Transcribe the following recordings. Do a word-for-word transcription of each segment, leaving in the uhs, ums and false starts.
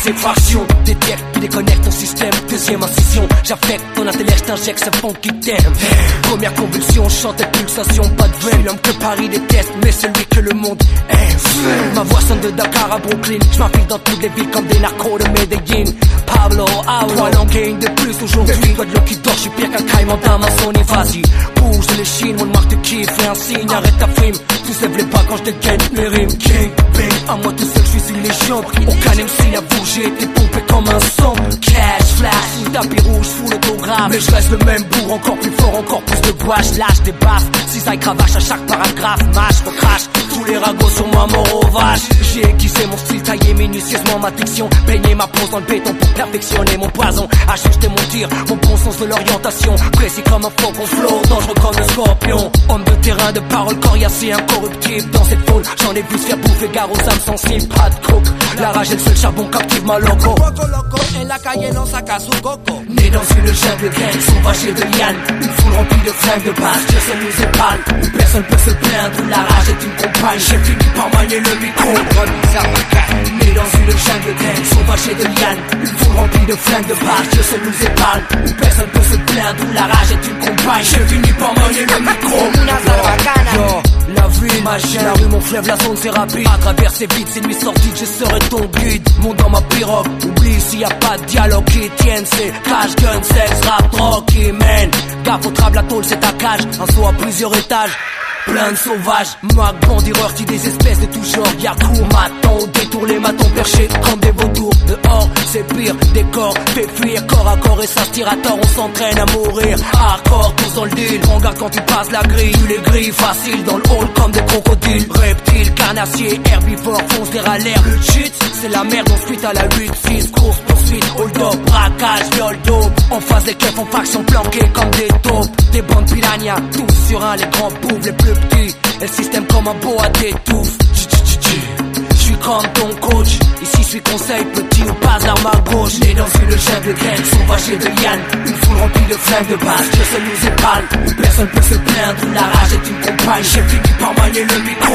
effraction. Détecte qui déconnecte ton système. Deuxième incision, j'affecte ton intellect, j'injecte ce fond qui t'aime. Première convulsion, chante et pulsation, pas de veille. L'homme que Paris déteste, mais celui que le monde aime. Ma voix sonne de Dakar à Brooklyn. J'm'infile dans toutes les villes comme des narcos de Medellin. Pablo, Aulo, trois langues et une de plus aujourd'hui. Doigt de l'eau qui dort, j'suis pire qu'un caïman d'Amazonie. Vas-y, bouge les chines, mon marque de kiff. Fais un signe, arrête ta frime. Tous lève les pas quand j'dégaine mes rimes. King, bang, à moi tout seul, j'suis une légende. Aucun M C n'a bougé, t'es pompé comme un son. Cash, flash, sous tapis rouge, sous l'autographe. Mais j'reste le même bourg, encore plus fort, encore plus de gouache. Lâche des baffes, cisaille, cravache à chaque paragraphe. Mâche, recrache, tous les ragots sur moi, mort aux vaches. J'ai aiguisé mon style, taillé minutieusement ma diction. Baigné ma pose dans le béton pour perfectionner mon poison. Ajuster mon tir, mon bon sens de l'orientation. Précis comme un faucon flow, dangereux comme le scorpion. Homme de terrain, de parole coriace, incorruptible. Dans cette foule, j'en ai vu se faire bouffer gare aux âmes sensibles. Pas de coke, la rage est le seul charbon captive ma loco. En la calle non saca su coco. Né dans une jungle gang, sauvage et de liane. Une foule remplie de fringues de base, Dieu seul nous épargne. Où personne peut se plaindre, où la rage est une compagne. J'ai fini par manier le micro. Né dans une jungle gang, sauvage et de liane. Une foule remplie de fringues de base, Dieu seul nous épargne. Où personne peut se plaindre, où la rage est une compagne. J'ai fini par manier le micro. Una sarbacana. Yo, la vie, ma chaîne, la rue, mon fleuve, la zone c'est rapide. À travers ces vides, ces nuits sorties, je serai ton guide. Monte dans ma pirogue, oublie s'il y a pas de dialogue qui tienne. C'est cash, gun, sexe, rap, drogue qui mène. Gaffe au trable, la tôle c'est ta cage. Un saut à plusieurs étages. Plein de sauvages, mag, bandits, rortis, des espèces de tout genre. Y'a court, maton, au détour, les matons perchés comme des vautours. Dehors, c'est pire, des corps, fait fuir, corps à corps et ça se tire à tort, on s'entraîne à mourir. Hardcore, tous dans le deal, on regarde quand tu passes la grille. Tu les grilles facile dans le hall comme des crocodiles. Reptiles, carnassiers, herbivores, fonce des ralères. Le shit, c'est la merde, on suite à la huit six, course, poursuite, hold up, braquage, viol, dope. On face des keufs en faction planqués comme des taupes. Des bandes piranhas, tous sur un, les grands pauvres, les plus petits. Et le système comme un boa t'étouffe. J'suis comme ton coach. Ici j'suis conseil, petit ou pas arme à gauche. Né dans une jungle gang, sauvage et de liane. Une foule remplie de flingues de base, Dieu seul nous épargne. Où personne peut se plaindre, où la rage est une compagne. J'ai fini par manier le micro.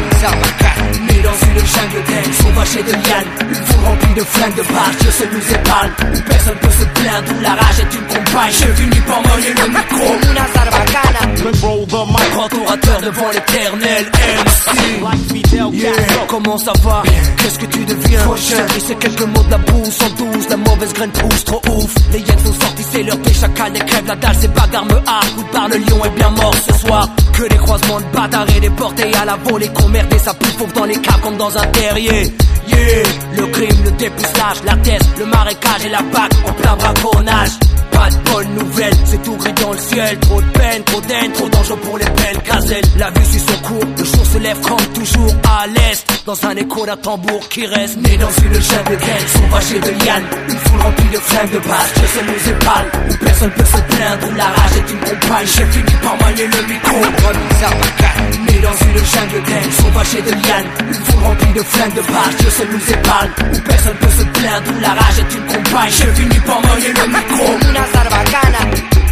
Né dans une jungle gang, sauvage et de liane. Une foule remplie de flingues de base, Dieu seul nous épargne. Où personne peut se plaindre, où la rage est une compagne. J'ai fini par manier le micro. Una sarbacana. Control the mic. Grand orateur devant l'éternel M C. Yeah, comment ça va? Qu'est-ce que tu deviens? J'ai c'est quelques mots de la boue, cent douze, la mauvaise graine pousse trop ouf. Les yens sont sortis, c'est l'heure des chacals, les crèves, la dalle, c'est bagarre me hard. Coup de barre, le lion est bien mort ce soir. Que des croisements de bâtards et des portées à la volée, qu'on merde ça plus fauve dans les caves comme dans un terrier. Yeah, le crime, le dépucelage, la thèse, le marécage et la bac en plein braconnage. Pas de bonne nouvelle, c'est tout gris dans le ciel. Trop de peine, trop d'aine, trop d'enjeux pour les peines gazelles. La vue suit son cours, le jour se lève comme toujours à l'est. Dans un écho d'un tambour qui reste. Né dans une jungle gang, sauvage et de liane. Une foule remplie de flingues de base, Dieu seul nous épargne. Où personne peut se plaindre, où la rage est une compagne. J'ai fini par manier le micro. Né dans une jungle gang, sauvage et de liane. Une foule remplie de flingues de base, Dieu seul nous épargne. Où personne peut se plaindre, où la rage est une compagne. J'ai fini par manier le micro. Una sarbacana.